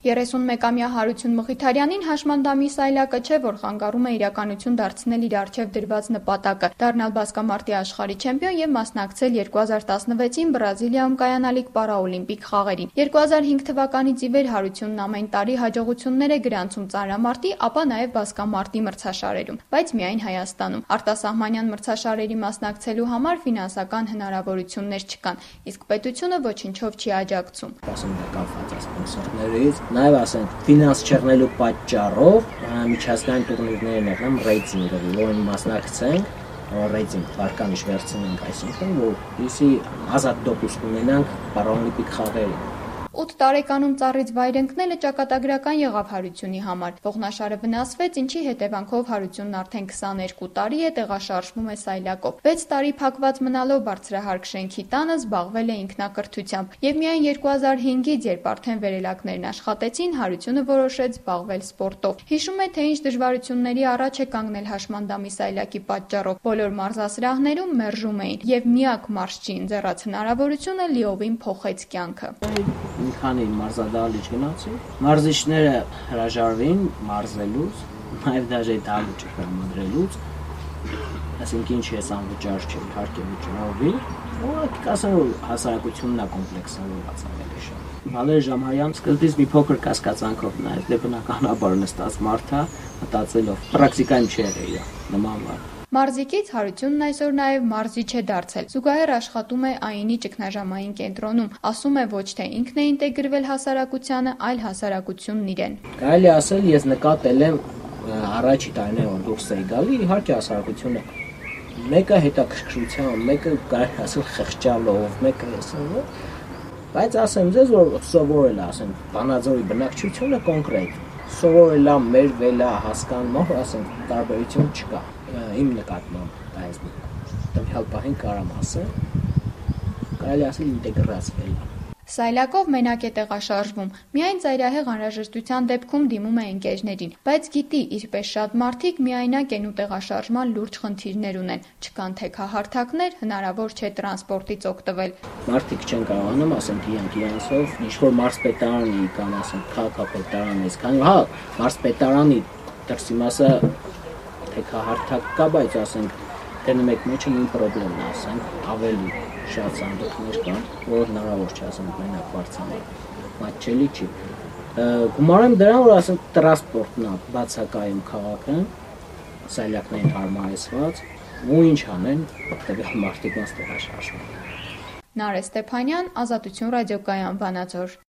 31-ամյա Հարություն Մխիթարյանին հաշմանդամի սայլակը չէ, որ խանգարում է իրականություն դարձնել իր առջև դրված նպատակը՝ դառնալ բասկամարտի աշխարհի չեմպիոն եւ մասնակցել 2016-ին Բրազիլիայում կայանալիք պարաօլիմպիկ խաղերին։ 2005 թվականից ի վեր Հարությունն ամեն տարի հաջողություններ է գրանցում ծանրամարտի, ապա նաեւ բասկամարտի մրցաշարերում, բայց միայն Հայաստանում։ Արտասահմանյան մրցաշարերի մասնակցելու համար ֆինանսական հնարավորություններ չկան, իսկ պետությունը ոչնչով չի աջակցում։ Նաև ասենք ֆինանս չեղնելու պատճառով միջազգային տուրնիրներ եղան ռեյտինգը, որին մասնակցենք, ռեյտինգ վարկանիշ վերցնենք, այսինքն որպեսզի ազատ դոպուսկ ունենանք պարաօլիմպիկ խաղերին։ 8 տարեկանում ծառից վայր ընկնելը ճակատագրական եղավ Հարությունի համար։ Ողնաշարը վնասվեց, ինչի հետևանքով Հարությունն արդեն 22 տարի է տեղաշարժվում է սայլակով։ 6 տարի փակված մնալով բարձրահարկ շենքի տանը զբաղվել է ինքնակրթությամբ, եւ միայն 2005-ից, երբ արդեն վերելակներն աշխատեցին, Հարությունը որոշեց զբաղվել սպորտով։ Հիշում է, թե ինչ դժվարությունների առաջ է կանգնել հաշմանդամի սայլակի պատճառով։ Բոլոր մարզասրահներում մերժում էին, եւ միակ մարզչի ընձեռած հնարավորությունը լիովին փոխեց կյանքը։ Մի քանի մարզադահլիճ գնացի, մարզիչները հրաժարվին մարզելուց, նաև դաժե դահլիճը տրամադրելուց, այսինքն ինչ ես անվճար չէ, իհարկե վճարովի, ու ասեմ որ հասարակությունն է կոմպլեքսավորված ավելի շատ։ Վալեր Ժամարյան սկզբից մի փոքր կասկածանքով նայեց, դե բնականաբար նստած մարդ է, մտածելով, պրակտիկայում չի եղել իր նման բան։ Մարզիկից Հարությունն այսօր նաև մարզիչ է դարձել։ Զուգահեռ աշխատում է ԱԻՆ-ի ճգնաժամային կենտրոնում։ Ասում է, ոչ թե ինքն է ինտեգրվել հասարակությանը, այլ հասարակությունն իրեն։ Կարելի ասել, ես նկատել եմ առաջի տարիներին, որ դուրս էի գալի, իհարկե հասարակությունը մեկը հետաքրքրությամբ, մեկը կարելի ասել խղճալով, մեկը ասել, բայց ասեմ ձեզ, որ սովորել է, ասեմ, Վանաձորի բնակչությունը կոնկրետ սովորել է, մերվել է, հասկանում, ասեմ, տարբերություն չկա։ Իմ նկատմամբ այս տվյալ պահին կարամ ասել, կարելի ասել ինտեգրացվել է։ Սայլակով մենակ է տեղաշարժվում, միայն ծայրահեղ անհրաժեշտության դեպքում դիմում է ընկերներին, բայց գիտի, իրպես շատ մարդիկ միայնակ են ու տեղաշարժման լուրջ խնդիրներ ունեն, չկան թեքահարթակներ, հնարավոր չէ տրանսպորտից օգտվել։ Մարդիկ չեն կարողանում, ասենք, իրանցով ինչ-որ մարզպետարանի կամ ասենք քաղաքապետարանի, այսքան հա, մարզպետարանի դրսի մասը թեքահարթակ կա, բայց ասենք դեռ մեկ մեջը մի խնդիրն է, ասենք, ավելի շատ սանդուղքներ կան, որ հնարավոր չէ, ասենք, մենակ բարձրանալ, մատչելի չի։ Գումարեմ դրան, որ ասենք տրանսպորտն է բացակայում քաղաքը, սայլակներին հարմարեցված, ու ինչ անեն, տվյալ մարդիկ մաս տեղաշարժվում։ Նարէ Ստեփանյան, Ազատություն ռադիոկայան, Վանաձոր։